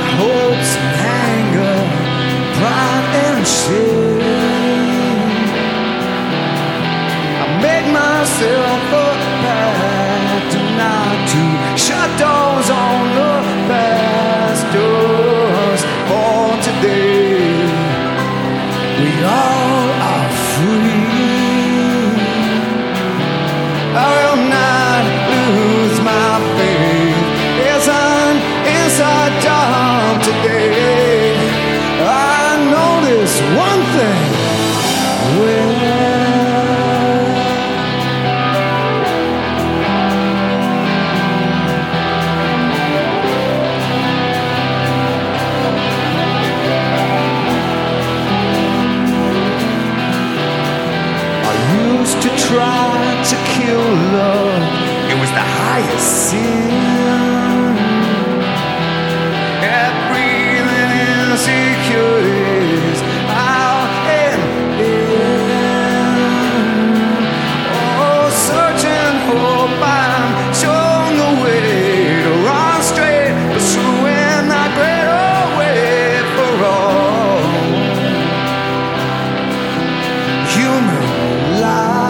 hopes and anger, pride and shame. I made myself a pact not to shut doors on the past doors. For today, we all are free. I will not lose my faith as I'm inside job today. I notice one thing. To try to kill love, it was the highest sin. At breathing insecurities out and in. Oh, searching hope, I'm showing the way to run straight, pursuing that greater way for all human life.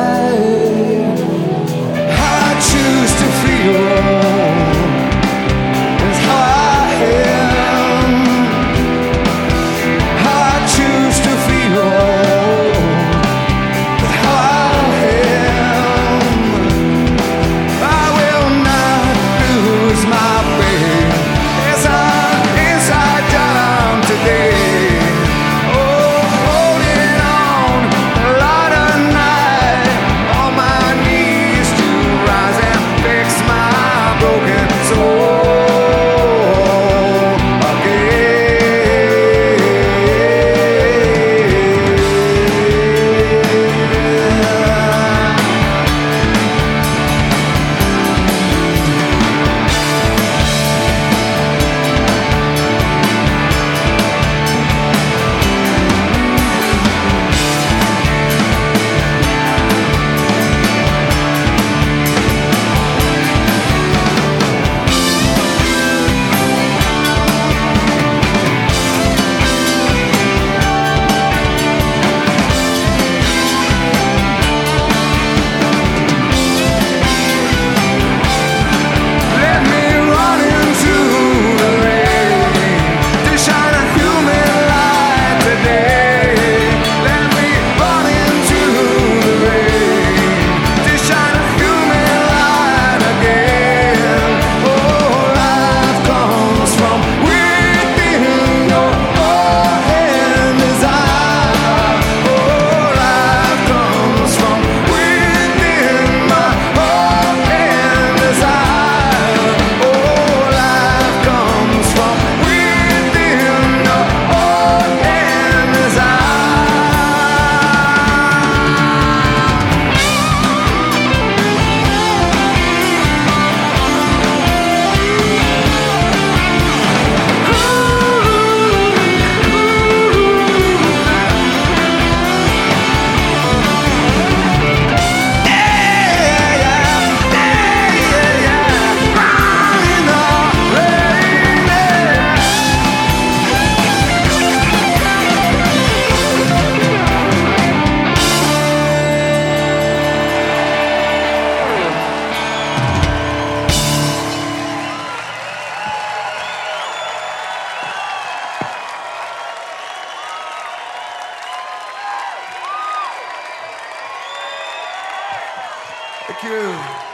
Thank you.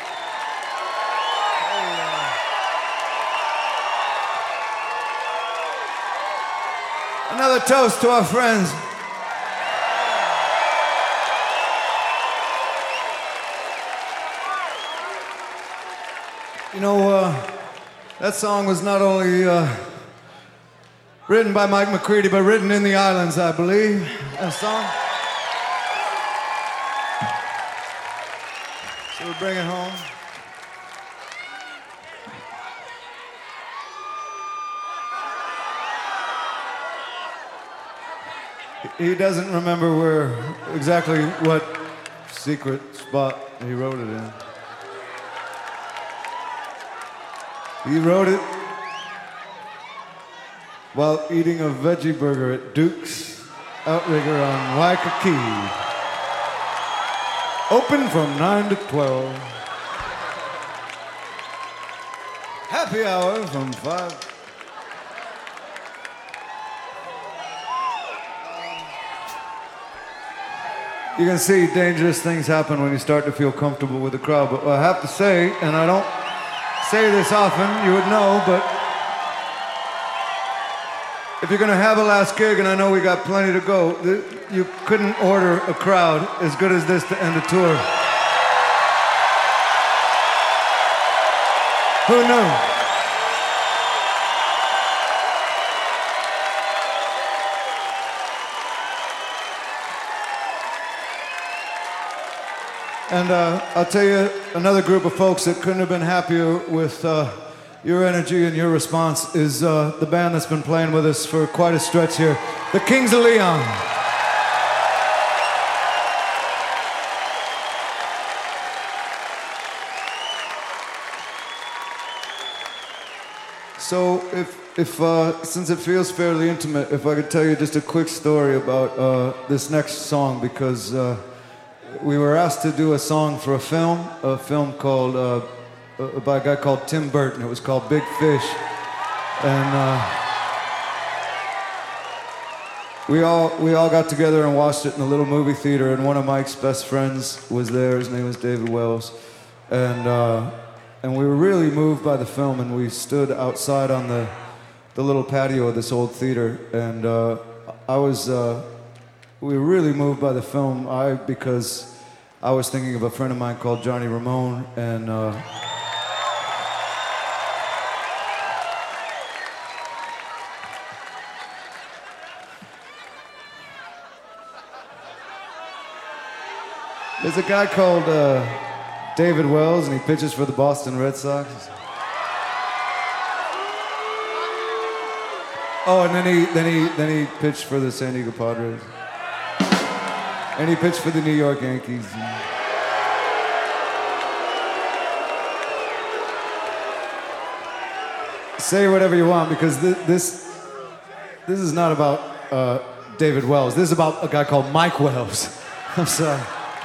Another toast to our friends. You know, that song was not only written by Mike McCready, but written in the islands, I believe. That song. So we bring it home. He doesn't remember where exactly what secret spot he wrote it in. He wrote it while eating a veggie burger at Duke's Outrigger on Waikiki. Open from 9 to 12. Happy hour from 5. You can see dangerous things happen when you start to feel comfortable with the crowd. But I have to say, and I don't say this often, you would know, but if you're gonna have a last gig, and I know we got plenty to go, you couldn't order a crowd as good as this to end a tour. Who knew? And I'll tell you, another group of folks that couldn't have been happier with your energy and your response is the band that's been playing with us for quite a stretch here, the Kings of Leon. So if since it feels fairly intimate, if I could tell you just a quick story about this next song, because we were asked to do a song for a film called by a guy called Tim Burton. It was called Big Fish, and we all got together and watched it in a little movie theater. And one of Mike's best friends was there. His name was David Wells, and we were really moved by the film. And we stood outside on the little patio of this old theater, and we were really moved by the film, because I was thinking of a friend of mine called Johnny Ramone, and there's a guy called David Wells, and he pitches for the Boston Red Sox. Oh, and then he pitched for the San Diego Padres. And he pitched for the New York Yankees. Say whatever you want, because this is not about David Wells. This is about a guy called Mike Wells. I'm sorry.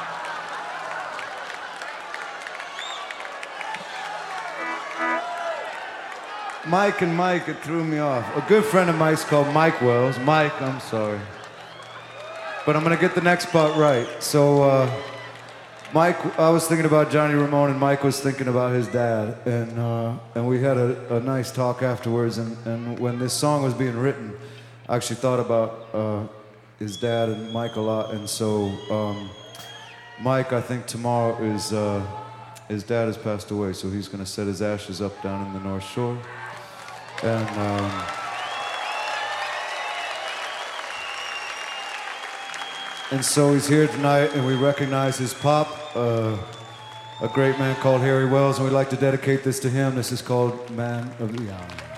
Mike, it threw me off. A good friend of mine's called Mike Wells. Mike, I'm sorry. But I'm gonna get the next part right. So, Mike, I was thinking about Johnny Ramone, and Mike was thinking about his dad, and we had a nice talk afterwards. And when this song was being written, I actually thought about his dad and Mike a lot. And so, Mike, I think tomorrow is his dad has passed away, so he's gonna set his ashes up down in the North Shore, and so he's here tonight, and we recognize his pop, a great man called Harry Wells, and we'd like to dedicate this to him. This is called Man of Leon.